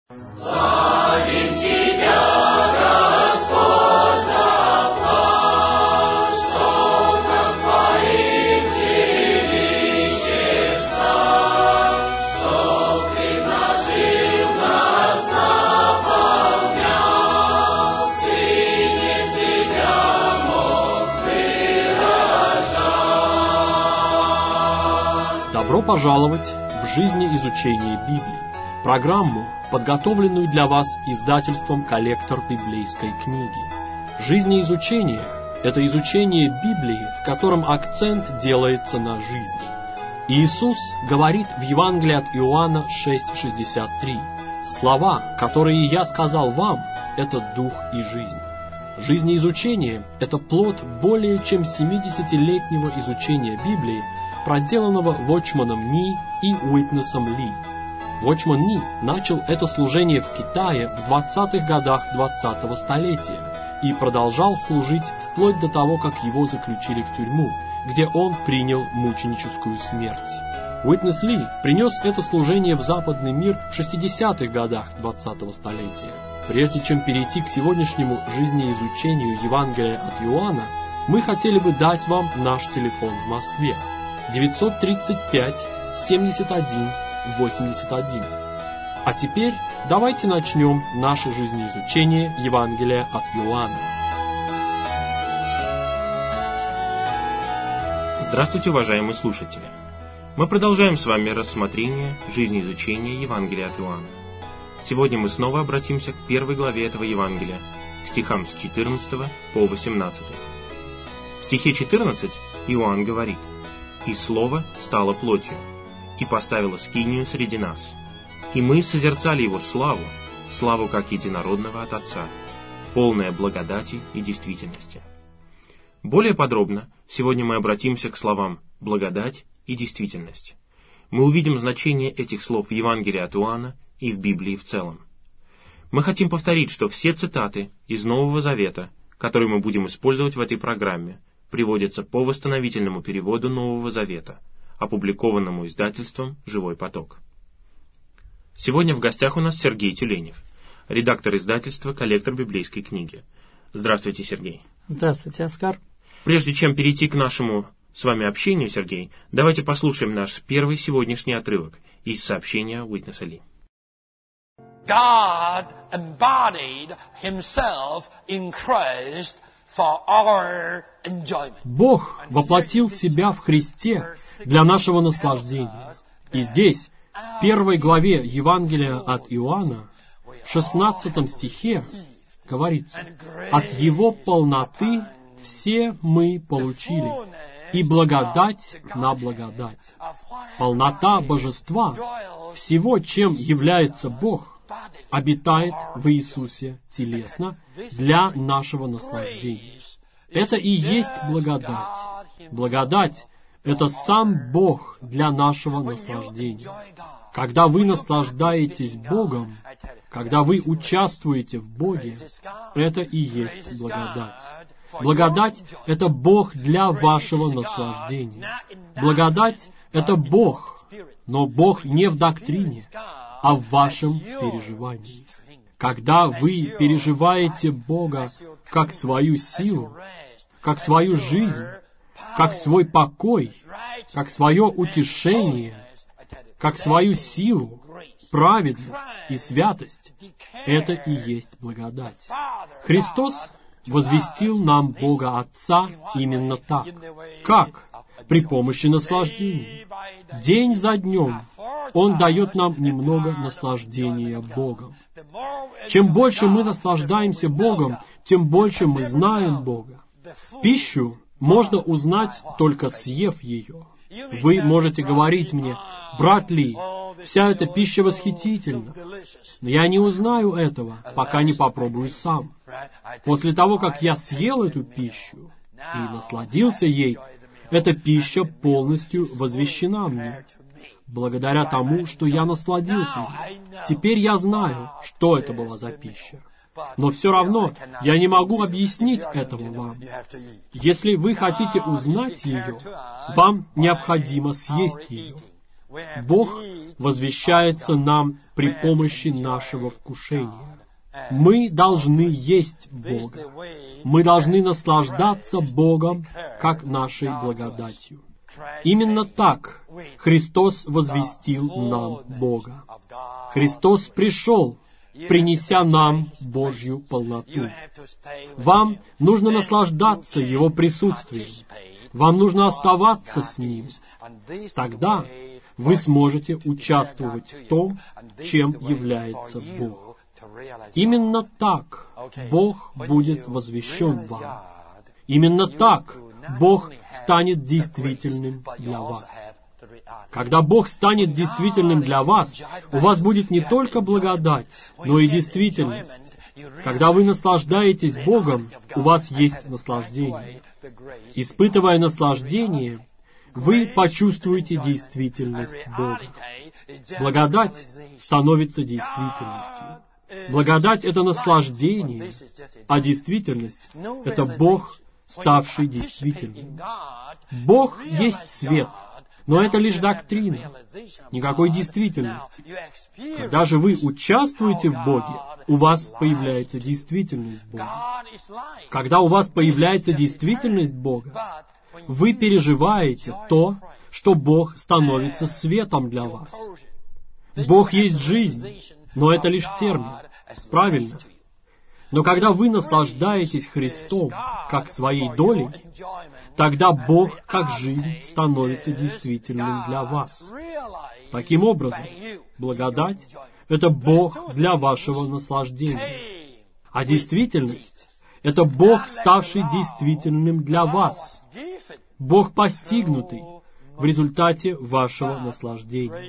Славим Тебя, Господь, за план, что над Твоим жилищем стать, что предложил нас наполнять, Сыне себя мог выражать. Добро пожаловать в жизнеизучение Библии, программу, подготовленную для вас издательством «Коллектор библейской книги». Жизнеизучение – это изучение Библии, в котором акцент делается на жизни. Иисус говорит в Евангелии от Иоанна 6,63: «Слова, которые я сказал вам, это дух и жизнь». Жизнеизучение – это плод более чем 70-летнего изучения Библии, проделанного Watchmanом Ни и Уитнесом Ли. Watchman Ни начал это служение в Китае в 20-х годах 20-го столетия и продолжал служить вплоть до того, как его заключили в тюрьму, где он принял мученическую смерть. Уитнес Ли принес это служение в западный мир в 60-х годах 20-го столетия. Прежде чем перейти к сегодняшнему жизнеизучению Евангелия от Иоанна, мы хотели бы дать вам наш телефон в Москве: 935-71-81. А теперь давайте начнем наше жизнеизучение Евангелия от Иоанна. Здравствуйте, уважаемые слушатели! Мы продолжаем с вами рассмотрение жизнеизучения Евангелия от Иоанна. Сегодня мы снова обратимся к первой главе этого Евангелия, к стихам с 14 по 18. В стихе 14 Иоанн говорит: «И Слово стало плотью, и поставило скинию среди нас. И мы созерцали Его славу, славу как единородного от Отца, полная благодати и действительности». Более подробно сегодня мы обратимся к словам «благодать» и «действительность». Мы увидим значение этих слов в Евангелии от Иоанна и в Библии в целом. Мы хотим повторить, что все цитаты из Нового Завета, которые мы будем использовать в этой программе, приводятся по восстановительному переводу Нового Завета, опубликованному издательством «Живой поток». Сегодня в гостях у нас Сергей Тюленев, редактор издательства «Коллектор библейской книги». Здравствуйте, Сергей. Здравствуйте, Оскар. Прежде чем перейти к нашему с вами общению, Сергей, давайте послушаем наш первый сегодняшний отрывок из сообщения Уитнеса Ли. God embodied himself in Christ for our enjoyment. Бог воплотил себя в Христе для нашего наслаждения. И здесь, в первой главе Евангелия от Иоанна, в 16 стихе, говорится: «От Его полноты все мы получили, и благодать на благодать». Полнота Божества, всего, чем является Бог, обитает в Иисусе телесно для нашего наслаждения. Это и есть благодать. Благодать — это сам Бог для нашего наслаждения. Когда вы наслаждаетесь Богом, когда вы участвуете в Боге, это и есть благодать. Благодать — это Бог для вашего наслаждения. Благодать — это Бог, но Бог не в доктрине, а в вашем переживании. Когда вы переживаете Бога как свою силу, как свою жизнь, как свой покой, как свое утешение, как свою силу, праведность и святость, это и есть благодать. Христос возвестил нам Бога Отца именно так. Как? При помощи наслаждения. День за днем Он дает нам немного наслаждения Богом. Чем больше мы наслаждаемся Богом, тем больше мы знаем Бога. Пищу можно узнать, только съев ее. Вы можете говорить мне: «Брат Ли, вся эта пища восхитительна». Но я не узнаю этого, пока не попробую сам. После того, как я съел эту пищу и насладился ей, эта пища полностью возвещена мне, благодаря тому, что я насладился ей. Теперь я знаю, что это была за пища. Но все равно я не могу объяснить этого вам. Если вы хотите узнать ее, вам необходимо съесть ее. Бог возвещается нам при помощи нашего вкушения. Мы должны есть Бога. Мы должны наслаждаться Богом, как нашей благодатью. Именно так Христос возвестил нам Бога. Христос пришел, принеся нам Божью полноту. Вам нужно наслаждаться Его присутствием. Вам нужно оставаться с Ним. Тогда вы сможете участвовать в том, чем является Бог. Именно так Бог будет возвещен вам. Именно так Бог станет действительным для вас. Когда Бог станет действительным для вас, у вас будет не только благодать, но и действительность. Когда вы наслаждаетесь Богом, у вас есть наслаждение. Испытывая наслаждение, вы почувствуете действительность Бога. Благодать становится действительностью. Благодать — это наслаждение, а действительность — это Бог, ставший действительным. Бог есть свет, но это лишь доктрина, никакой действительности. Когда же вы участвуете в Боге, у вас появляется действительность Бога. Когда у вас появляется действительность Бога, вы переживаете то, что Бог становится светом для вас. Бог есть жизнь, но это лишь термин. Правильно. Но когда вы наслаждаетесь Христом как своей долей, тогда Бог как жизнь становится действительным для вас. Таким образом, благодать — это Бог для вашего наслаждения. А действительность — это Бог, ставший действительным для вас. Бог, постигнутый в результате вашего наслаждения.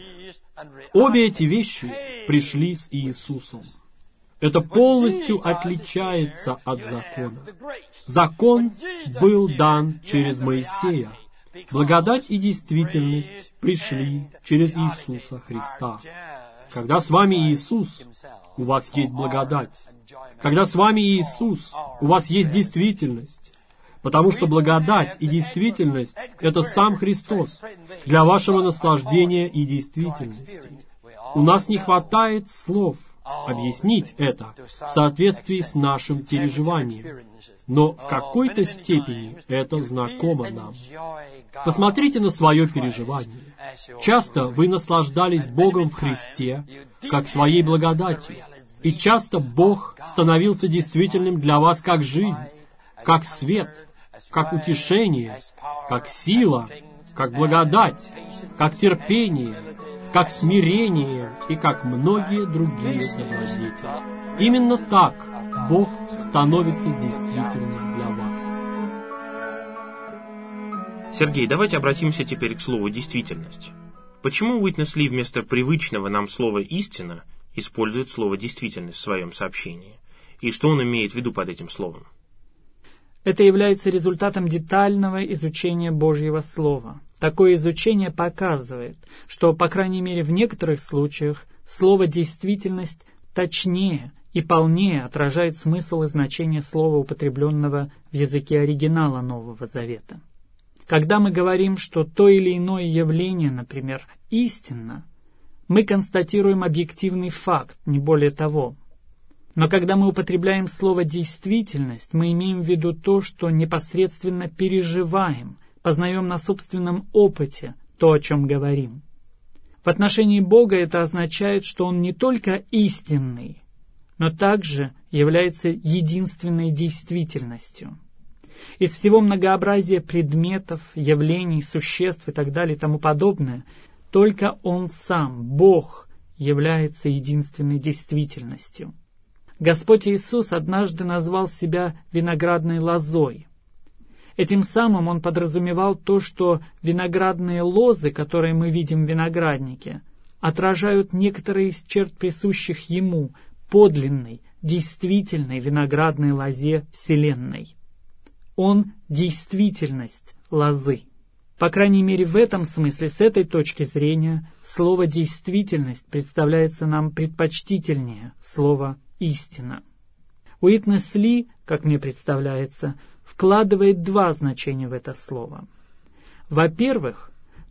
Обе эти вещи пришли с Иисусом. Это полностью отличается от закона. Закон был дан через Моисея. Благодать и действительность пришли через Иисуса Христа. Когда с вами Иисус, у вас есть благодать. Когда с вами Иисус, у вас есть действительность. Потому что благодать и действительность — это сам Христос для вашего наслаждения и действительности. У нас не хватает слов объяснить это в соответствии с нашим переживанием. Но в какой-то степени это знакомо нам. Посмотрите на свое переживание. Часто вы наслаждались Богом в Христе, как своей благодатью. И часто Бог становился действительным для вас как жизнь, как свет, как утешение, как сила, как благодать, как терпение, как смирение и как многие другие добродетели. Именно так Бог становится действительным для вас. Сергей, давайте обратимся теперь к слову «действительность». Почему Уитнес Ли вместо привычного нам слова «истина» использует слово «действительность» в своем сообщении? И что он имеет в виду под этим словом? Это является результатом детального изучения Божьего Слова. Такое изучение показывает, что, по крайней мере, в некоторых случаях слово «действительность» точнее и полнее отражает смысл и значение слова, употребленного в языке оригинала Нового Завета. Когда мы говорим, что то или иное явление, например, истинно, мы констатируем объективный факт, не более того. Но когда мы употребляем слово «действительность», мы имеем в виду то, что непосредственно переживаем, познаем на собственном опыте то, о чем говорим. В отношении Бога это означает, что Он не только истинный, но также является единственной действительностью. Из всего многообразия предметов, явлений, существ и так далее и тому подобное, только Он сам, Бог, является единственной действительностью. Господь Иисус однажды назвал себя виноградной лозой. Этим самым Он подразумевал то, что виноградные лозы, которые мы видим в винограднике, отражают некоторые из черт, присущих Ему, подлинной, действительной виноградной лозе Вселенной. Он — действительность лозы. По крайней мере, в этом смысле, с этой точки зрения, слово «действительность» представляется нам предпочтительнее слова «истина». Уитнес Ли, как мне представляется, вкладывает два значения в это слово. Во-первых,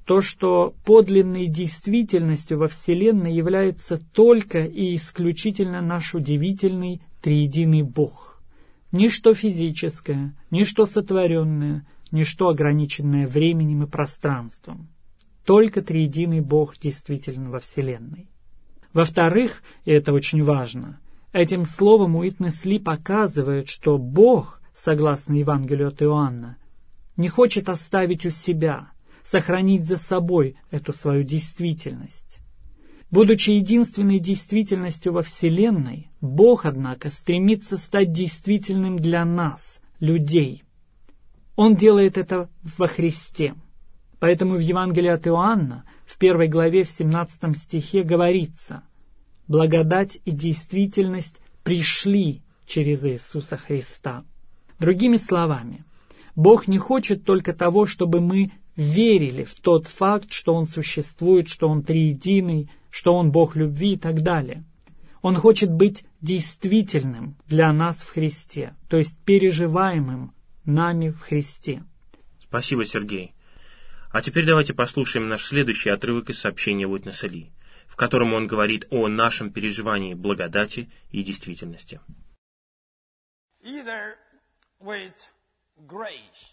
то, что подлинной действительностью во Вселенной является только и исключительно наш удивительный триединый Бог. Ничто физическое, ничто сотворенное, ничто ограниченное временем и пространством. Только триединый Бог действителен во Вселенной. Во-вторых, и это очень важно, этим словом Уитнес Ли показывает, что Бог, согласно Евангелию от Иоанна, не хочет оставить у себя, сохранить за собой эту свою действительность. Будучи единственной действительностью во Вселенной, Бог, однако, стремится стать действительным для нас, людей. Он делает это во Христе. Поэтому в Евангелии от Иоанна, в 1 главе, в 17 стихе говорится: «Благодать и действительность пришли через Иисуса Христа». Другими словами, Бог не хочет только того, чтобы мы верили в тот факт, что Он существует, что Он триединый, что Он Бог любви и так далее. Он хочет быть действительным для нас в Христе, то есть переживаемым нами в Христе. Спасибо, Сергей. А теперь давайте послушаем наш следующий отрывок из сообщения Уитнеса Ли, в котором он говорит о нашем переживании благодати и действительности. Either with grace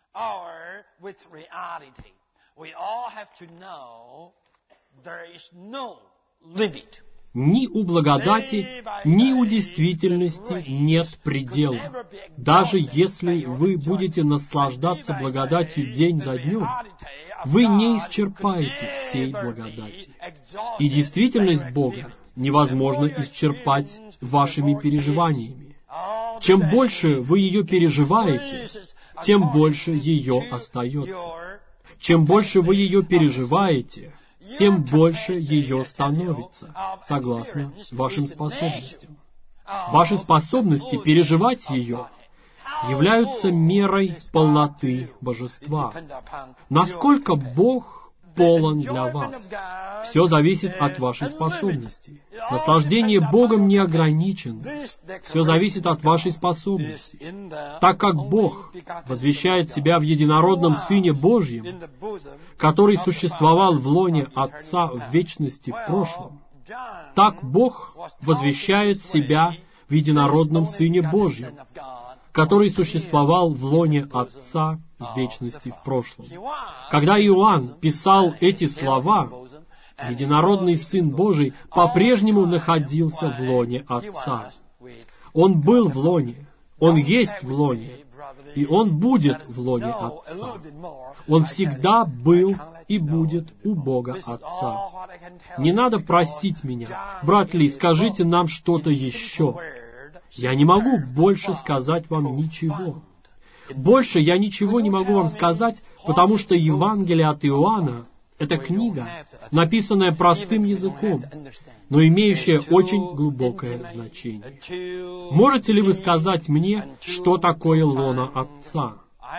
or with reality, we all have to know there is no limit. Ни у благодати, ни у действительности нет предела. Даже если вы будете наслаждаться благодатью день за днем, вы не исчерпаете всей благодати. И действительность Бога невозможно исчерпать вашими переживаниями. Чем больше вы ее переживаете, тем больше ее остается. Чем больше вы ее переживаете, тем больше ее становится, согласно вашим способностям. Ваши способности переживать ее являются мерой полноты божества. Насколько Бог полон для вас? Все зависит от вашей способности. Наслаждение Богом не ограничено. Все зависит от вашей способности. Так как Бог возвещает себя в единородном Сыне Божьем, который существовал в лоне Отца в вечности в прошлом, так Бог возвещает себя в единородном Сыне Божьем, который существовал в лоне Отца в вечности в прошлом. Когда Иоанн писал эти слова, единородный Сын Божий по-прежнему находился в лоне Отца. Он был в лоне, Он есть в лоне, и Он будет в лоне Отца. Он всегда был и будет у Бога Отца. Не надо просить меня: брат Ли, скажите нам что-то еще. Я не могу больше сказать вам ничего. Больше я ничего не могу вам сказать, потому что Евангелие от Иоанна — это книга, написанная простым языком, но имеющая очень глубокое значение. Можете ли вы сказать мне, что такое лоно Отца?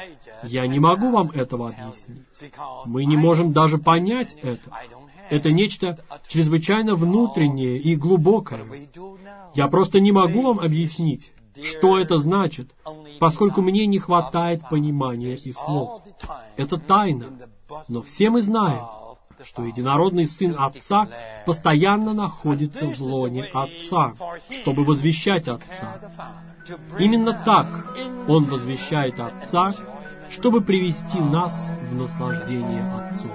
Я не могу вам этого объяснить. Мы не можем даже понять это. Это нечто чрезвычайно внутреннее и глубокое. Я просто не могу вам объяснить, что это значит, поскольку мне не хватает понимания и слов. Это тайна. Но все мы знаем, что единородный Сын Отца постоянно находится в лоне Отца, чтобы возвещать Отца. Именно так Он возвещает Отца, чтобы привести нас в наслаждение Отцу.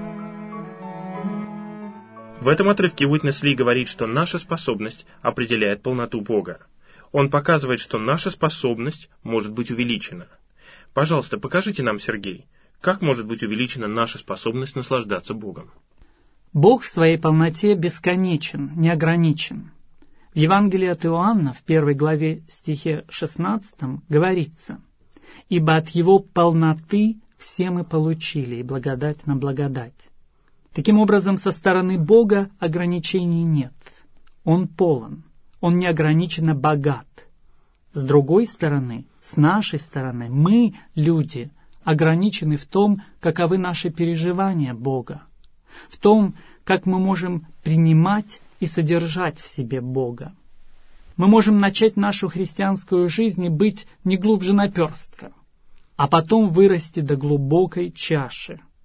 В этом отрывке Уитнес Ли говорит, что наша способность определяет полноту Бога. Он показывает, что наша способность может быть увеличена. Пожалуйста, покажите нам, Сергей, как может быть увеличена наша способность наслаждаться Богом? Бог в своей полноте бесконечен, неограничен. В Евангелии от Иоанна, в 1 главе стихе 16, говорится: «Ибо от Его полноты все мы получили, и благодать на благодать». Таким образом, со стороны Бога ограничений нет. Он полон, Он неограниченно богат. С другой стороны, с нашей стороны, мы, люди, ограничены в том, каковы наши переживания Бога, в том, как мы можем принимать и содержать в себе Бога. Мы можем начать нашу христианскую жизнь и быть не глубже наперстка, а потом вырасти до глубокой чаши.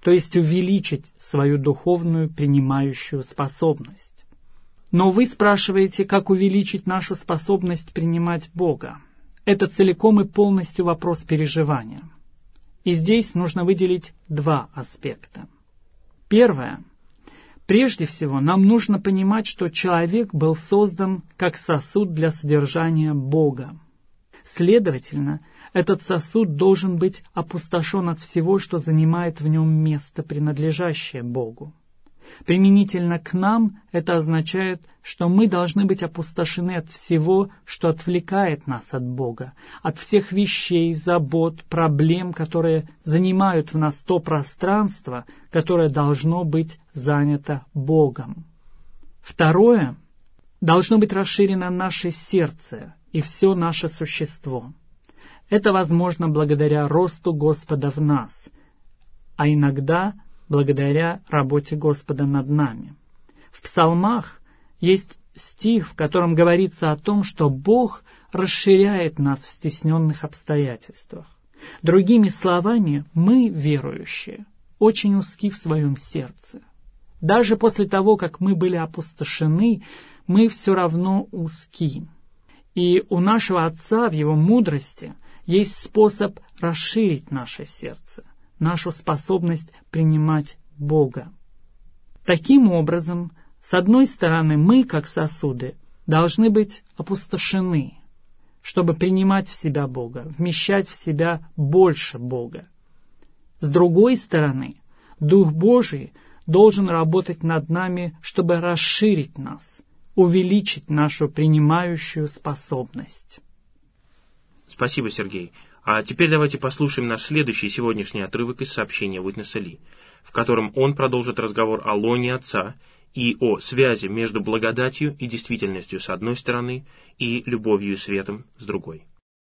то есть увеличить свою духовную принимающую способность. Но вы спрашиваете, как увеличить нашу способность принимать Бога. Это целиком и полностью вопрос переживания. И здесь нужно выделить два аспекта. Первое. Прежде всего, нам нужно понимать, что человек был создан как сосуд для содержания Бога. Следовательно, этот сосуд должен быть опустошен от всего, что занимает в нем место, принадлежащее Богу. Применительно к нам это означает, что мы должны быть опустошены от всего, что отвлекает нас от Бога, от всех вещей, забот, проблем, которые занимают в нас то пространство, которое должно быть занято Богом. Второе. Должно быть расширено наше сердце и все наше существо. Это возможно благодаря росту Господа в нас, а иногда благодаря работе Господа над нами. В псалмах есть стих, в котором говорится о том, что Бог расширяет нас в стесненных обстоятельствах. Другими словами, мы, верующие, очень узки в своем сердце. Даже после того, как мы были опустошены, мы все равно узки. И у нашего Отца в Его мудрости есть способ расширить наше сердце, нашу способность принимать Бога. Таким образом, с одной стороны, мы, как сосуды, должны быть опустошены, чтобы принимать в себя Бога, вмещать в себя больше Бога. С другой стороны, Дух Божий должен работать над нами, чтобы расширить нас, увеличить нашу принимающую способность. Спасибо, Сергей. А теперь давайте послушаем наш следующий сегодняшний отрывок из сообщения Уитнеса Ли, в котором он продолжит разговор о лоне Отца и о связи между благодатью и действительностью с одной стороны и любовью и светом с другой.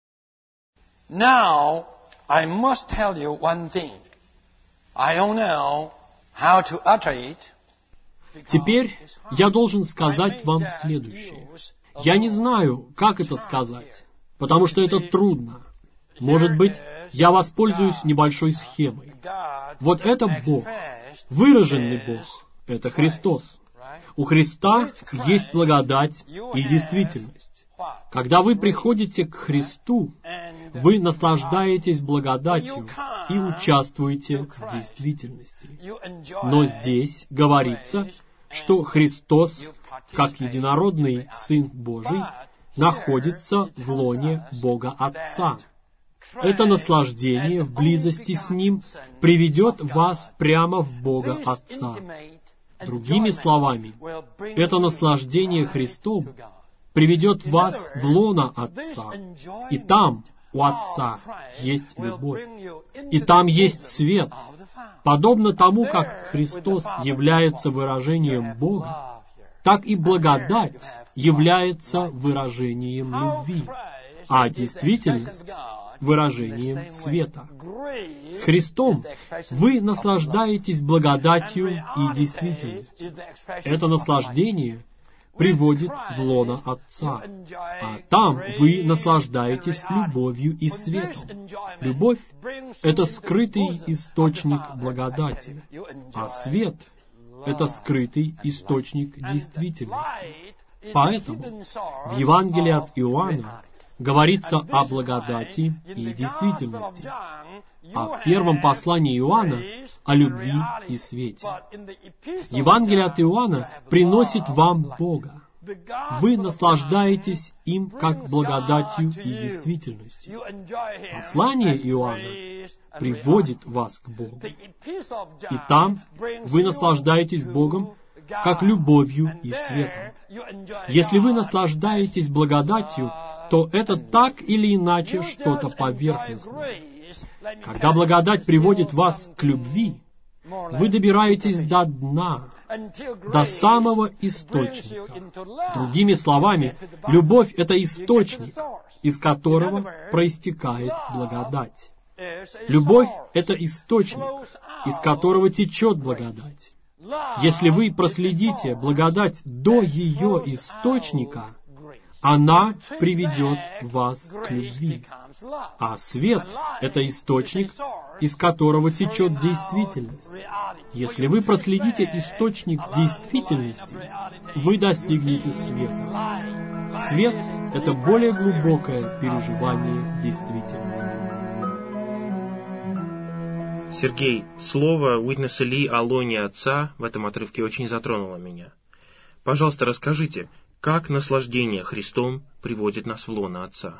Now, I must tell you one thing. I don't know how to utter it. Теперь я должен сказать вам следующее. Я не знаю, как это сказать, потому что это трудно. Может быть, я воспользуюсь небольшой схемой. Вот это Бог, выраженный Бог, это Христос. У Христа есть благодать и действительность. Когда вы приходите к Христу, вы наслаждаетесь благодатью и участвуете в действительности. Но здесь говорится, что Христос, как единородный Сын Божий, находится в лоне Бога Отца. Это наслаждение в близости с Ним приведет вас прямо в Бога Отца. Другими словами, это наслаждение Христом приведет вас в лоно Отца. И там, у Отца, есть любовь. И там есть свет. Подобно тому, как Христос является выражением Бога, так и благодать является выражением любви, а действительность — выражением света. С Христом вы наслаждаетесь благодатью и действительностью. Это наслаждение приводит в лоно Отца, а там вы наслаждаетесь любовью и светом. Любовь — это скрытый источник благодати, а свет — это скрытый источник действительности. Поэтому в Евангелии от Иоанна говорится о благодати и действительности, а в первом послании Иоанна о любви и свете. Евангелие от Иоанна приносит вам Бога. Вы наслаждаетесь им как благодатью и действительностью. Послание Иоанна приводит вас к Богу. И там вы наслаждаетесь Богом как любовью и светом. Если вы наслаждаетесь благодатью, то это так или иначе что-то поверхностное. Когда благодать приводит вас к любви, вы добираетесь до дна, до самого источника. Другими словами, любовь — это источник, из которого проистекает благодать. Любовь — это источник, из которого течет благодать. Если вы проследите благодать до ее источника, она приведет вас к любви. А свет — это источник, из которого течет действительность. Если вы проследите источник действительности, вы достигнете света. Свет — это более глубокое переживание действительности. Сергей, слово Уитнеса Ли о лоне Отца в этом отрывке очень затронуло меня. Пожалуйста, расскажите, как наслаждение Христом приводит нас в лоно Отца?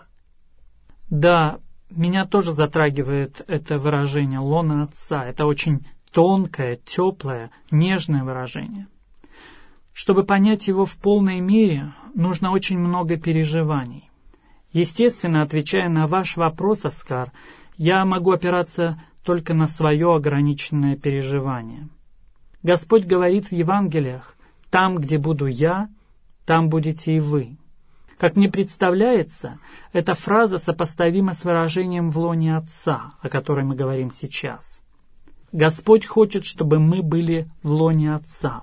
Да, меня тоже затрагивает это выражение «лоно Отца». Это очень тонкое, теплое, нежное выражение. Чтобы понять его в полной мере, нужно очень много переживаний. Естественно, отвечая на ваш вопрос, Оскар, я могу опираться только на свое ограниченное переживание. Господь говорит в Евангелиях: «Там, где буду я, там будете и вы». Как мне представляется, эта фраза сопоставима с выражением «в лоне Отца», о которой мы говорим сейчас. Господь хочет, чтобы мы были в лоне Отца.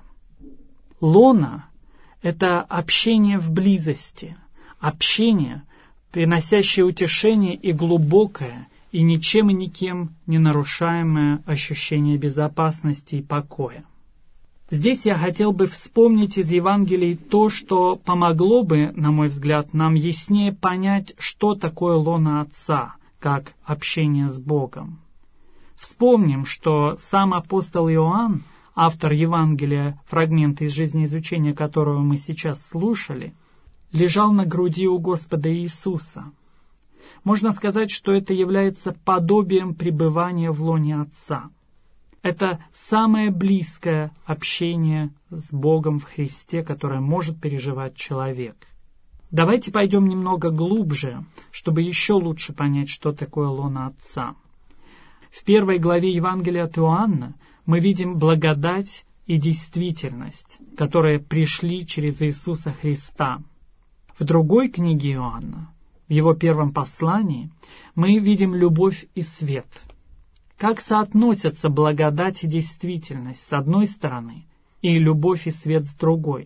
Лона — это общение в близости, общение, приносящее утешение и глубокое, и ничем и никем не нарушаемое ощущение безопасности и покоя. Здесь я хотел бы вспомнить из Евангелий то, что помогло бы, на мой взгляд, нам яснее понять, что такое лоно Отца, как общение с Богом. Вспомним, что сам апостол Иоанн, автор Евангелия, фрагмент из жизнеизучения которого мы сейчас слушали, лежал на груди у Господа Иисуса. Можно сказать, что это является подобием пребывания в лоне Отца. Это самое близкое общение с Богом в Христе, которое может переживать человек. Давайте пойдем немного глубже, чтобы еще лучше понять, что такое лоно Отца. В 1 главе Евангелия от Иоанна мы видим благодать и действительность, которые пришли через Иисуса Христа. В другой книге Иоанна, в его первом послании, мы видим любовь и свет. Как соотносятся благодать и действительность с одной стороны и любовь и свет с другой?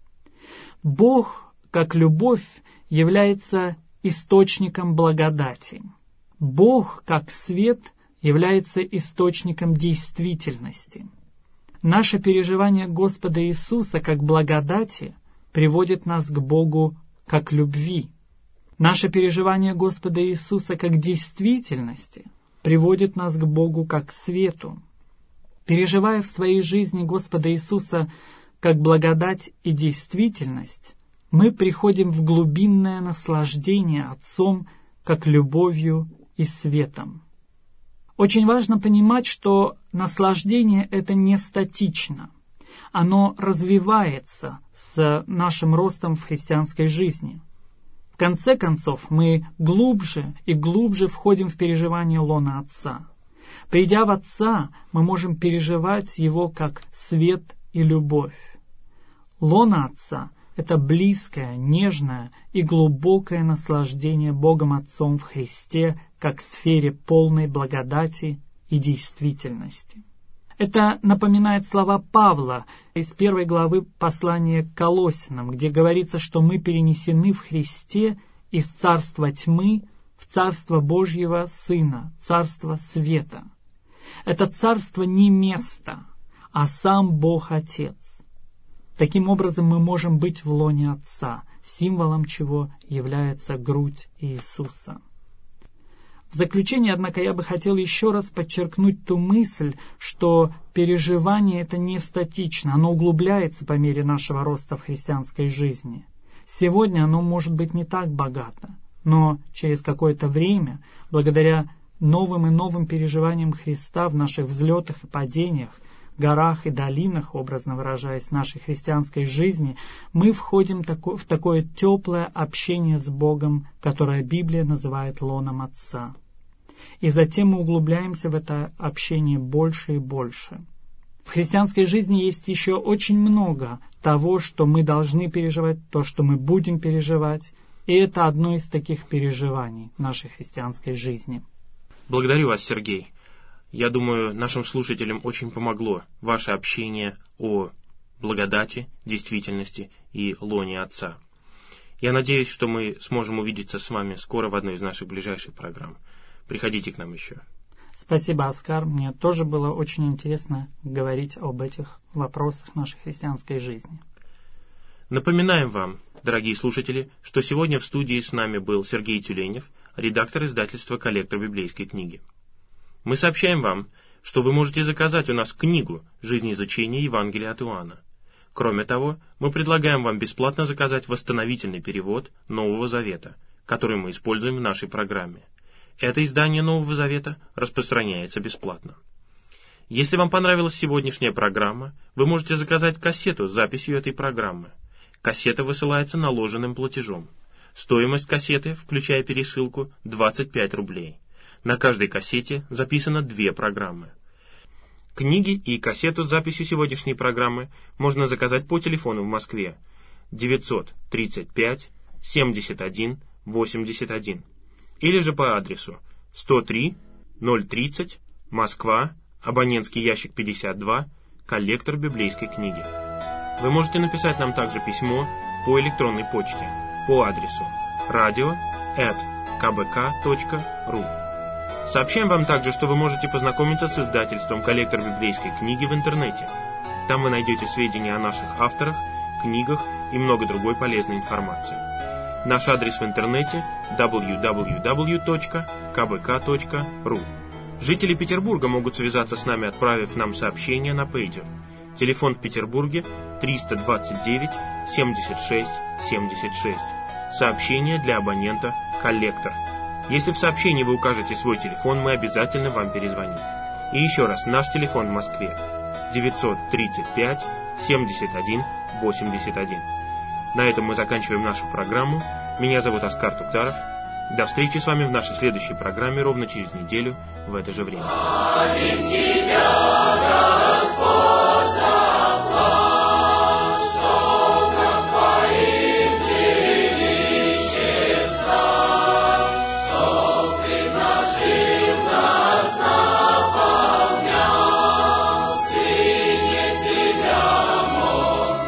Бог, как любовь, является источником благодати. Бог, как свет, является источником действительности. Наше переживание Господа Иисуса как благодати приводит нас к Богу как любви. Наше переживание Господа Иисуса как действительности приводит нас к Богу как свету. Переживая в своей жизни Господа Иисуса как благодать и действительность, мы приходим в глубинное наслаждение Отцом как любовью и светом. Очень важно понимать, что наслаждение это не статично. Оно развивается с нашим ростом в христианской жизни. В конце концов, мы глубже и глубже входим в переживание лона Отца. Придя в Отца, мы можем переживать Его как свет и любовь. Лона Отца — это близкое, нежное и глубокое наслаждение Богом Отцом в Христе как в сфере полной благодати и действительности. Это напоминает слова Павла из 1 главы послания к Колоссянам, где говорится, что мы перенесены в Христе из царства тьмы в царство Божьего Сына, царство света. Это царство не место, а сам Бог Отец. Таким образом, мы можем быть в лоне Отца, символом чего является грудь Иисуса. В заключение, однако, я бы хотел еще раз подчеркнуть ту мысль, что переживание это не статично, оно углубляется по мере нашего роста в христианской жизни. Сегодня оно может быть не так богато, но через какое-то время, благодаря новым и новым переживаниям Христа в наших взлетах и падениях, горах и долинах, образно выражаясь, нашей христианской жизни, мы входим в такое теплое общение с Богом, которое Библия называет лоном Отца. И затем мы углубляемся в это общение больше и больше. В христианской жизни есть еще очень много того, что мы должны переживать, то, что мы будем переживать, и это одно из таких переживаний нашей христианской жизни. Благодарю вас, Сергей. Я думаю, нашим слушателям очень помогло ваше общение о благодати, действительности и лоне Отца. Я надеюсь, что мы сможем увидеться с вами скоро в одной из наших ближайших программ. Приходите к нам еще. Спасибо, Оскар. Мне тоже было очень интересно говорить об этих вопросах нашей христианской жизни. Напоминаем вам, дорогие слушатели, что сегодня в студии с нами был Сергей Тюленев, редактор издательства «Коллектор библейской книги». Мы сообщаем вам, что вы можете заказать у нас книгу «Жизнеизучение Евангелия от Иоанна». Кроме того, мы предлагаем вам бесплатно заказать восстановительный перевод Нового Завета, который мы используем в нашей программе. Это издание Нового Завета распространяется бесплатно. Если вам понравилась сегодняшняя программа, вы можете заказать кассету с записью этой программы. Кассета высылается наложенным платежом. Стоимость кассеты, включая пересылку, 25 рублей. На каждой кассете записано 2 программы. Книги и кассету с записью сегодняшней программы можно заказать по телефону в Москве 935 71 81 или же по адресу 103 030 Москва, абонентский ящик 52, коллектор библейской книги. Вы можете написать нам также письмо по электронной почте по адресу radio@kbk.ru. Сообщаем вам также, что вы можете познакомиться с издательством «Коллектор библейской книги» в интернете. Там вы найдете сведения о наших авторах, книгах и много другой полезной информации. Наш адрес в интернете www.kbk.ru. Жители Петербурга могут связаться с нами, отправив нам сообщение на пейджер. Телефон в Петербурге 329 76 76. Сообщение для абонента «Коллектор». Если в сообщении вы укажете свой телефон, мы обязательно вам перезвоним. И еще раз, наш телефон в Москве 935 71 81. На этом мы заканчиваем нашу программу. Меня зовут Оскар Туктаров. До встречи с вами в нашей следующей программе ровно через неделю в это же время. Славим Тебя, Господь, за план, что над Твоим жилищем стать, чтоб Ты научил нас наполнять, Сыне себя мог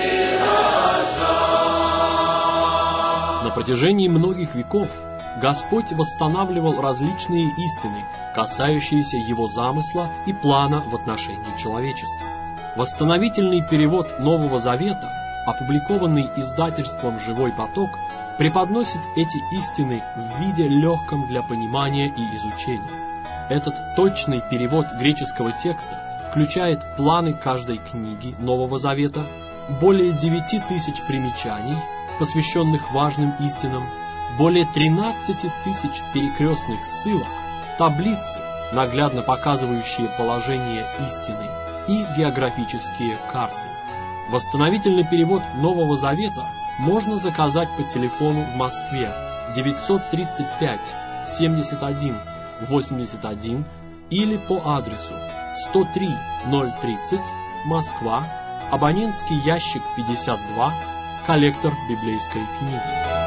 выражать. На протяжении многих веков Господь восстанавливал различные истины, касающиеся Его замысла и плана в отношении человечества. Восстановительный перевод Нового Завета, опубликованный издательством «Живой поток», преподносит эти истины в виде легком для понимания и изучения. Этот точный перевод греческого текста включает планы каждой книги Нового Завета, более 9000 примечаний, посвященных важным истинам, более 13 000 перекрестных ссылок, таблицы, наглядно показывающие положение истины, и географические карты. Восстановительный перевод Нового Завета можно заказать по телефону в Москве 935 71 81 или по адресу 103 030 Москва, абонентский ящик 52, коллектор библейской книги.